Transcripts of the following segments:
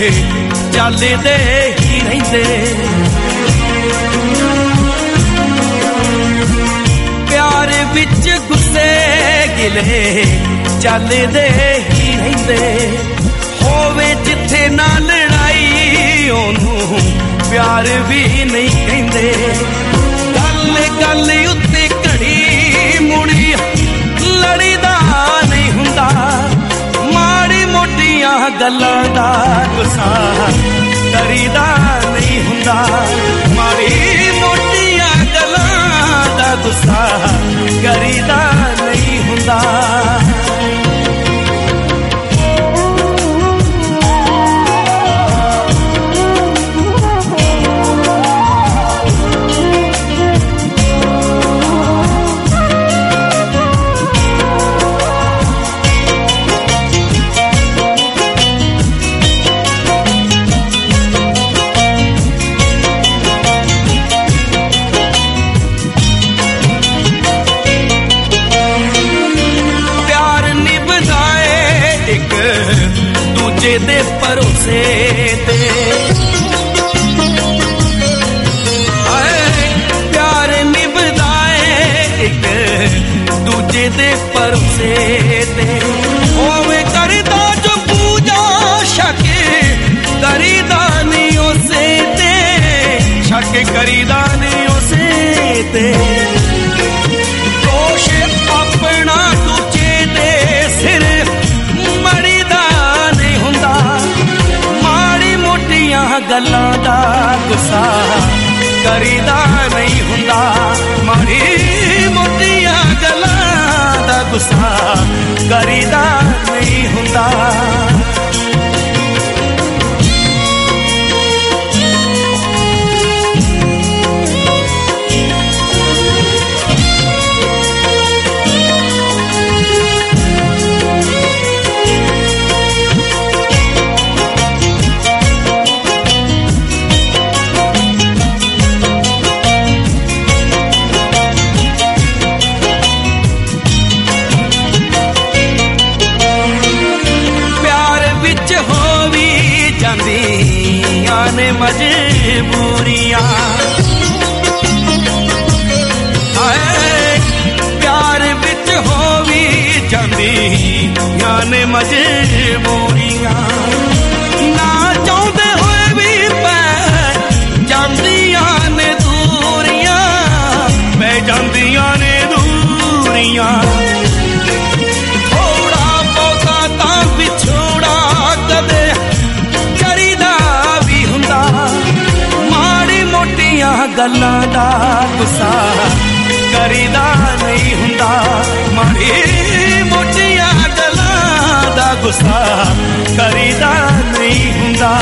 ਚੱਲਦੇ ਹੀ ਰਹਿੰਦੇ। ਪਿਆਰ ਵਿੱਚ ਗੁੱਸੇ ਗਿਲੇ ਚੱਲਦੇ ਹੀ ਰਹਿੰਦੇ। ਹੋਵੇ ਜਿੱਥੇ ਨਾ ਲੜਾਈ ਉਹਨੂੰ ਪਿਆਰ ਵੀ ਨਹੀਂ ਕਹਿੰਦੇ। ਗੱਲ ਗੱਲ ਉੱਤੇ ਘੜੀ ਮੁੜੀ ਲੜੀਦਾ ਨਹੀਂ ਹੁੰਦਾ। ਮਾੜੀ ਮੋਟੀਆਂ ਗੱਲਾਂ ਦਾ ਗੁੱਸਾ ਕਰੀਦਾ ਨਹੀਂ ਹੁੰਦਾ। ਮਾੜੀ ਮੋਟੀਆਂ ਗੱਲਾਂ ਦਾ ਗੁੱਸਾ ਕਰੀਦਾ ਨਹੀਂ ਹੁੰਦਾ। ਦੇ ਭਰੋਸੇ ਤੇ ਪਿਆਰ ਨਿਭਦਾ ਏ ਇੱਕ ਦੂਜੇ ਦੇ ਭਰੋਸੇ ਤੇ। ਹੋਵੇ ਕਰਦਾ ਜੋ ਪੂਜਾ ਸ਼ੱਕ ਕਰੀਦਾ ਨਹੀਂ ਉਸੇ ਤੇ। ਸ਼ੱਕ ਕਰੀਦਾ ਨਹੀਂ ਉਸੇ ਤੇ। ਦੋਸ਼ ਆਪਣਾ ਦੂਜੇ ਦੇ ਸਿਰ ਗੱਲਾਂ ਦਾ ਗੁੱਸਾ ਕਰੀਦਾ ਨਹੀਂ ਹੁੰਦਾ। ਮਾੜੀ ਮੋਟੀਆਂ ਗੱਲਾਂ ਦਾ ਗੁੱਸਾ ਕਰੀਦਾ ਨਹੀਂ ਹੁੰਦਾ। ਨੇ ਮਜਬੂਰੀਆਂ ਹਾਏ ਪਿਆਰ ਵਿੱਚ ਹੋ ਵੀ ਜਾਂਦੀਆਂ ਨੇ ਮਜਬੂਰੀਆਂ। ਨਾ ਚਾਹੁੰਦੇ ਹੋਏ ਵੀ ਪੈ ਜਾਂਦੀਆਂ ਨੇ ਦੂਰੀਆਂ। ਪੈ ਜਾਂਦੀਆਂ ਨੇ ਦੂਰੀਆਂ। ਥੋੜਾ ਬਹੁਤਾ ਤਾਂ ਵਿਛੋੜਾ ਕਦੇ ਗੱਲਾਂ ਦਾ ਗੁੱਸਾ ਕਰੀਦਾ ਨਹੀਂ ਹੁੰਦਾ। ਮਾੜੀ ਮੋਟੀਆਂ ਗੱਲਾਂ ਦਾ ਗੁੱਸਾ ਕਰੀਦਾ ਨਹੀਂ ਹੁੰਦਾ।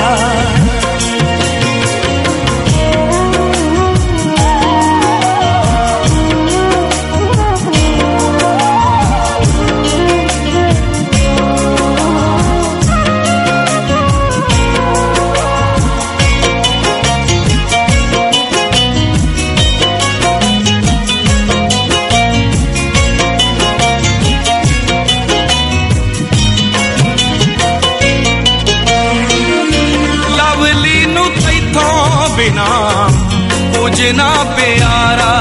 ਬਿਨਾ ਕੁਝ ਨਾ ਪਿਆਰਾ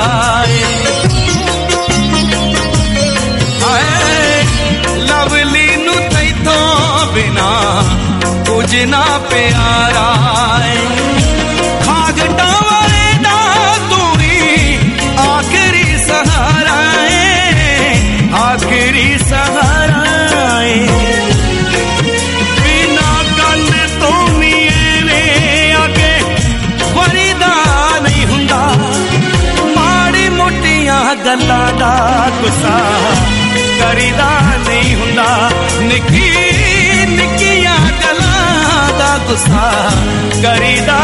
ਹਾਏ ਲਵਲੀ ਨੂੰ ਤੈਥੋਂ ਬਿਨਾ ਕੁਝ ਨਾ ਪਿਆਰਾ। ਖਾਗਟਾਂ ਵਾਲੇ ਦਾ ਤੂੰ ਹੀ ਆਖਰੀ ਸਹਾਰਾ ਏ। ਆਖਰੀ ਸਹਾਰਾ ਏ। ਗੱਲਾਂ ਦਾ ਗੁੱਸਾ ਕਰੀਦਾ ਨਹੀਂ ਹੁੰਦਾ। ਨਿੱਕੀ ਨਿੱਕੀਆਂ ਗੱਲਾਂ ਦਾ ਗੁੱਸਾ ਕਰੀਦਾ